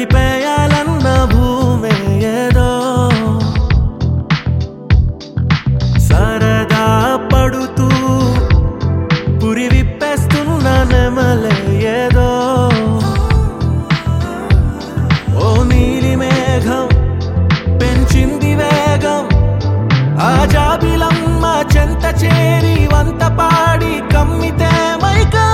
కలిపేయాలన్న భూమే ఏదో సరదా పడుతూ పురి విప్పేస్తున్న నెమలే ఏదో ఓ నీలి మేఘం పెంచింది వేగం ఆ జాబిలమ్మ చెంత చేరి వంత పాడి కమ్మితే మైకం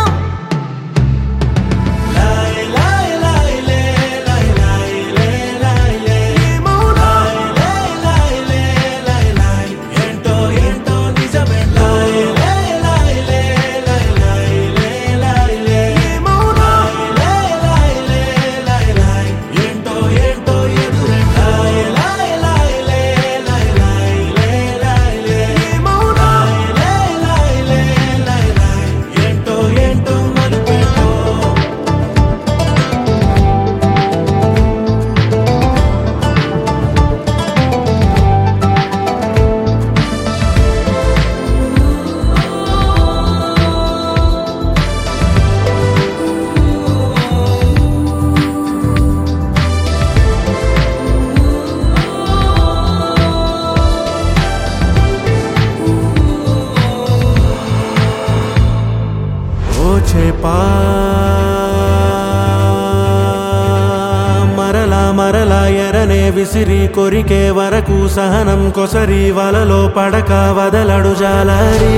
మరలా మరలా ఎరనే విసిరి కొరికే వరకు సహనం కొసరి వలలో పడక వదలడు జాలరి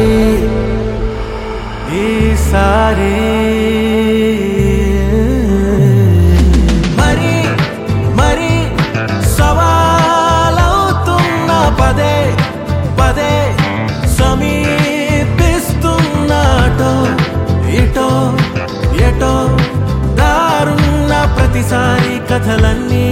ఈసారి మరి మరి సవాలవుతున్న పదే పదే సమీపిస్తున్నాటో ఇటో ఎటో దారున్న ప్రతిసారి కథలన్నీ